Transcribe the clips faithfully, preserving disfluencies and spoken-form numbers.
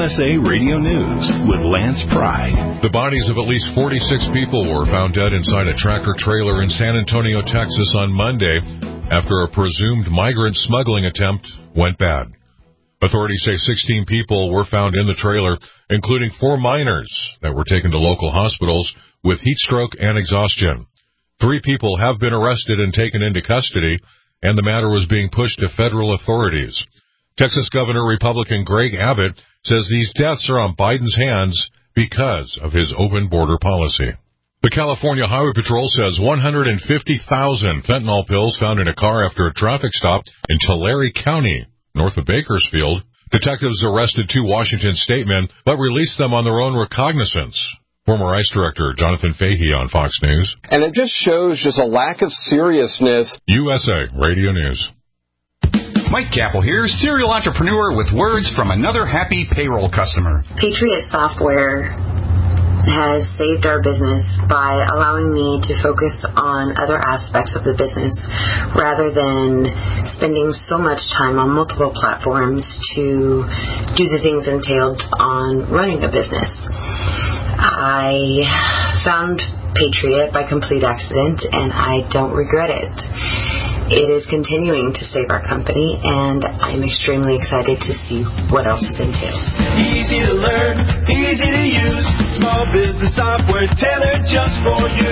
S A Radio News with Lance Pry. The bodies of at least forty-six people were found dead inside a tractor-trailer in San Antonio, Texas on Monday after a presumed migrant smuggling attempt went bad. Authorities say sixteen people were found in the trailer, including four minors that were taken to local hospitals with heat stroke and exhaustion. Three people have been arrested and taken into custody, and the matter was being pushed to federal authorities. Texas Governor Republican Greg Abbott says these deaths are on Biden's hands because of his open border policy. The California Highway Patrol says one hundred fifty thousand fentanyl pills found in a car after a traffic stop in Tulare County, north of Bakersfield. Detectives arrested two Washington state men, but released them on their own recognizance. Former ICE Director Jonathan Fahey on Fox News. And it just shows just a lack of seriousness. U S A Radio News. Mike Capel here, serial entrepreneur with words from another happy payroll customer. Patriot Software has saved our business by allowing me to focus on other aspects of the business rather than spending so much time on multiple platforms to do the things entailed on running a business. I found Patriot by complete accident, and I don't regret it. It is continuing to save our company, and I'm extremely excited to see what else it entails. Easy to learn, easy to use, small business software tailored just for you.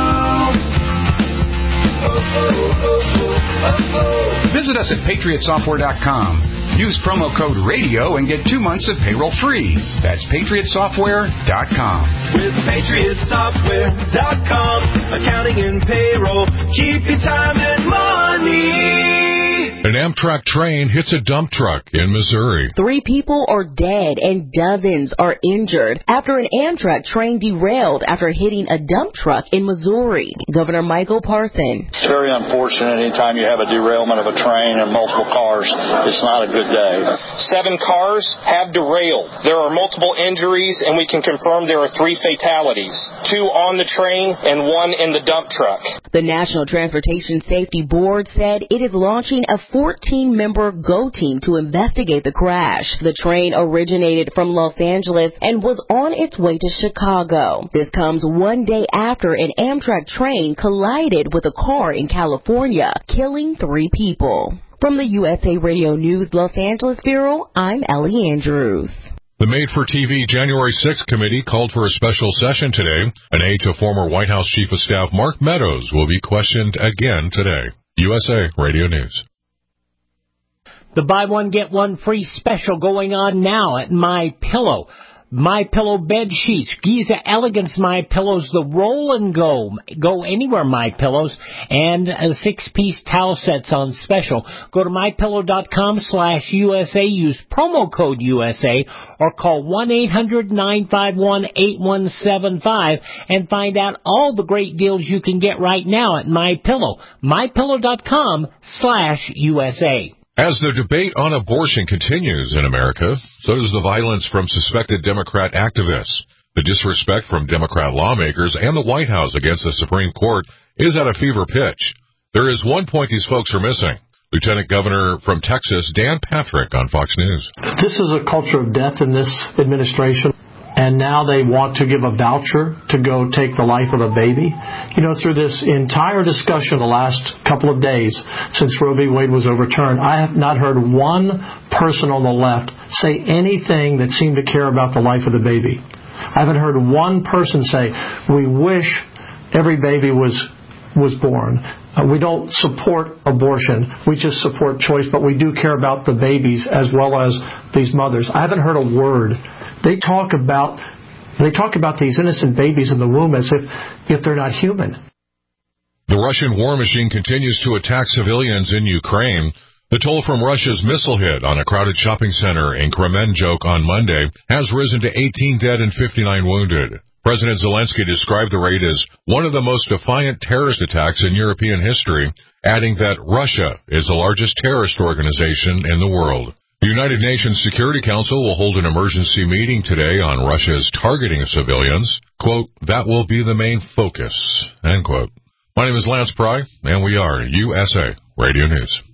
Oh, oh, oh, oh, oh, oh. Visit us at patriot software dot com. Use promo code RADIO and get two months of payroll free. That's patriot software dot com. With patriot software dot com, accounting and payroll, keep your time and money. An Amtrak train hits a dump truck in Missouri. Three people are dead and dozens are injured after an Amtrak train derailed after hitting a dump truck in Missouri. Governor Michael Parson. It's very unfortunate anytime you have a derailment of a train and multiple cars. It's not a good day. Seven cars have derailed. There are multiple injuries, and we can confirm there are three fatalities, two on the train and one in the dump truck. The National Transportation Safety Board said it is launching a fourteen-member GO team to investigate the crash. The train originated from Los Angeles and was on its way to Chicago. This comes one day after an Amtrak train collided with a car in California, killing three people. From the U S A Radio News Los Angeles Bureau, I'm Ellie Andrews. The Made-for-T V January sixth committee called for a special session today. An aide to former White House Chief of Staff Mark Meadows will be questioned again today. U S A Radio News. The buy one, get one free special going on now at MyPillow. MyPillow bed sheets, Giza Elegance MyPillows, the roll and go, go anywhere MyPillows, and uh, six-piece towel sets on special. Go to MyPillow.com slash USA, use promo code U S A, or call one eight hundred nine five one eight one seven five and find out all the great deals you can get right now at MyPillow. MyPillow.com slash USA. As the debate on abortion continues in America, so does the violence from suspected Democrat activists. The disrespect from Democrat lawmakers and the White House against the Supreme Court is at a fever pitch. There is one point these folks are missing. Lieutenant Governor from Texas, Dan Patrick, on Fox News. This is a culture of death in this administration. And now they want to give a voucher to go take the life of a baby. You know, through this entire discussion the last couple of days since Roe v. Wade was overturned, I have not heard one person on the left say anything that seemed to care about the life of the baby. I haven't heard one person say, we wish every baby was was born. Uh, we don't support abortion. We just support choice, but we do care about the babies as well as these mothers. I haven't heard a word. They talk about they talk about these innocent babies in the womb as if, if they're not human. The Russian war machine continues to attack civilians in Ukraine. The toll from Russia's missile hit on a crowded shopping center in Kremenchuk on Monday has risen to eighteen dead and fifty-nine wounded. President Zelensky described the raid as one of the most defiant terrorist attacks in European history, adding that Russia is the largest terrorist organization in the world. The United Nations Security Council will hold an emergency meeting today on Russia's targeting of civilians. Quote, that will be the main focus, end quote. My name is Lance Pry, and we are U S A Radio News.